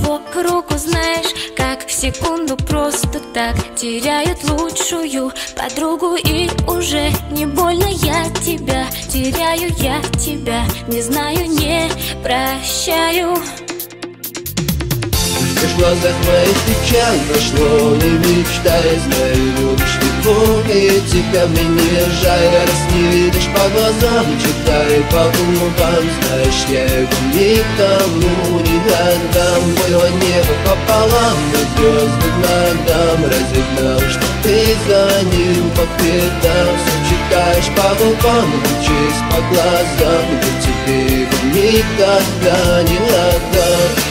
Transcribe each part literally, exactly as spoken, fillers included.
его руку, знаешь, как в секунду просто так теряют лучшую подругу. И уже не больно я тебя теряю, я тебя не знаю, не прощаю. В глазах моих печаль прошло, не мечтай, знай, любишь его, и тебя мне не жаль. Раз не видишь по глазам, читай по губам, знаешь, я его никому не отдам. Было небо пополам, но звезды надам. Разве знал, что ты за ним по пятам? Все читаешь по губам, учись по глазам, я тебе его никогда не отдам.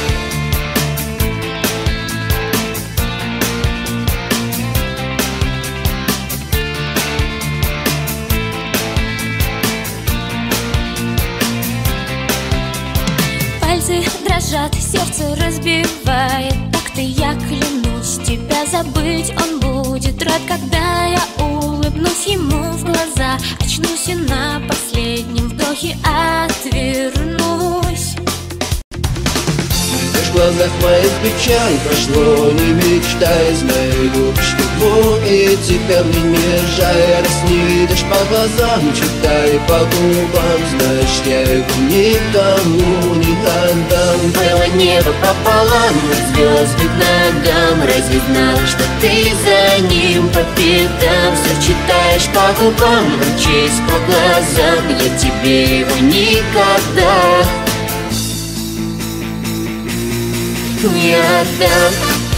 Пальцы дрожат, сердце разбивает. Так-то я клянусь, тебя забыть он будет рад, когда я улыбнусь ему в глаза. Очнусь и на последнем вдохе отвернусь. В глазах моих печаль прошло, не мечтай, знай, любишь его, и тебя мне не жаль. Раз не видишь по глазам, читай по губам, знаешь, я его никому не отдам. Было небо пополам, звезды ногам. Разве знал, что ты за ним по пятам? Все читаешь по губам, учись по глазам, я тебе его никогда не отдам.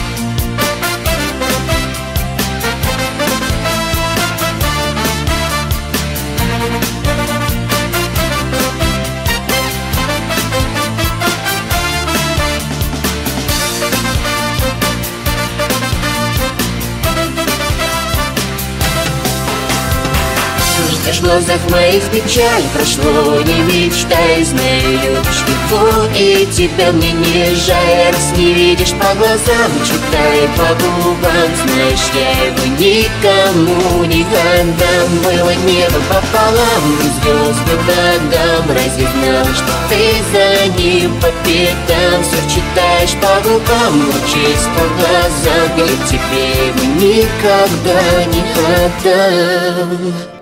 В глазах моих печаль прошло, не мечтай, знай, любишь его, и тебя мне не жаль. Раз не видишь по глазам, читай по губам, знаешь, я его никому не отдам. Было небо пополам, звезды ногам. Разве знал, что ты за ним по пятам? Все читаешь по губам, учись по глазам, я тебе его никогда не отдам.